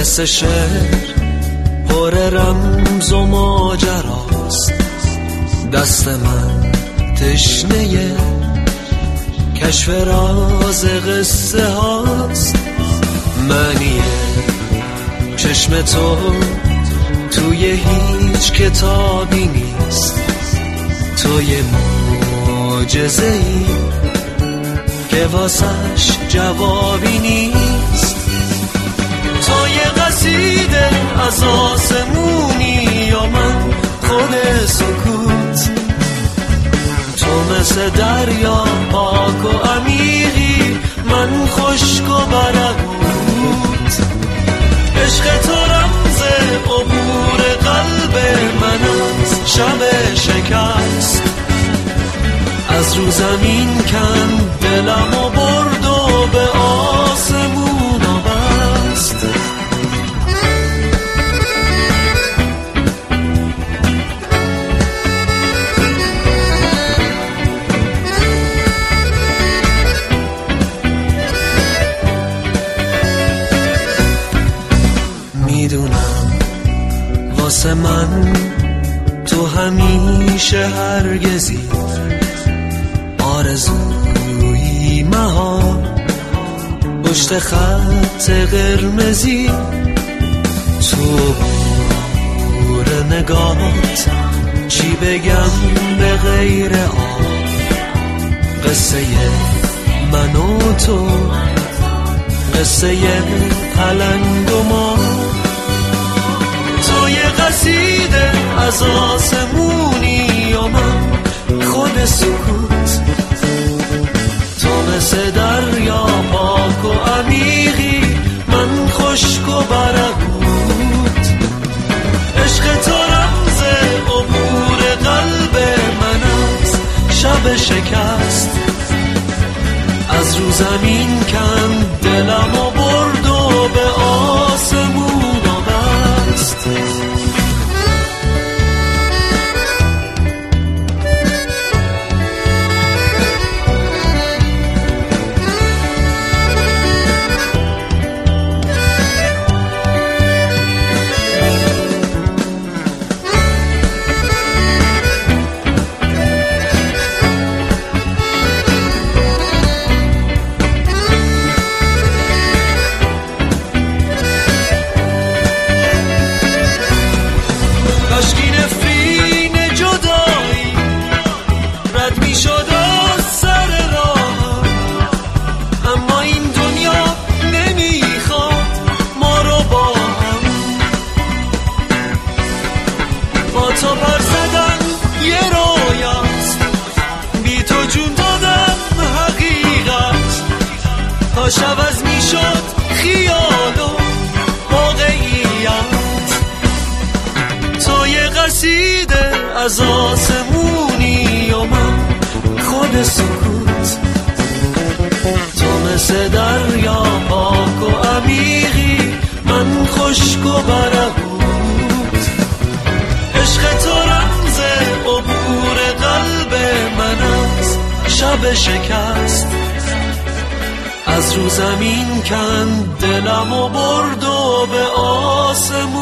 مثل شعر پر رمز و ماجراست، دست من تشنه کشف راز قصه هاست. معنی چشم تو توی هیچ کتابی نیست، تو یه معجزه‌ای که واسش جوابی نیست. تو یه قصیده از آسمونی یا من خود سکوت، تو مثل دریا پاک و عمیقی، من خشک و برهوت. عشق تو رمز عبور قلب من از شب شکست، از رو زمین کن دلم و برد و به آسمون بست. میدونم واسه من تو همیشه هرگزی آرزوی مهار، پشت خط قرمزی تو بور نگاهت، چی بگم به غیر آب، قصه من و تو، قصه پلنگ و ما. تو یه قصیده از آسمونی و من خود سکوت، تو مثل دریا پاک و عمیقی، من خشک و برهوت. عشق تو رمز عبور قلب من از شب شکست، از رو زمین کن دلم و برد و به آسمون بست. تو پر زدن یه رویاست، بی تو جون دادم حقیقت، تا شب از میشد خیال و واقعیت. تو یه قصیده از آسمونی و من خود سکوت، تو مثل دریا پاک و عمیقی، من خشک و برهوت. عشق تو رمز عبور قلب من از شب شکست، از رو زمین کن دلم و برد و به آسمون